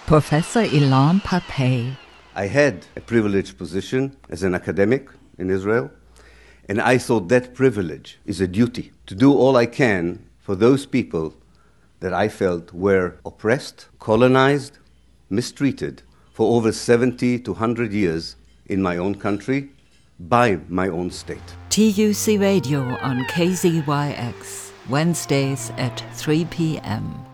Professor Ilan Pappé. I had a privileged position as an academic in Israel, and I thought that privilege is a duty to do all I can for those people that I felt were oppressed, colonized, mistreated for over 70 to 100 years in my own country by my own state. TUC Radio on KZYX, Wednesdays at 3 p.m.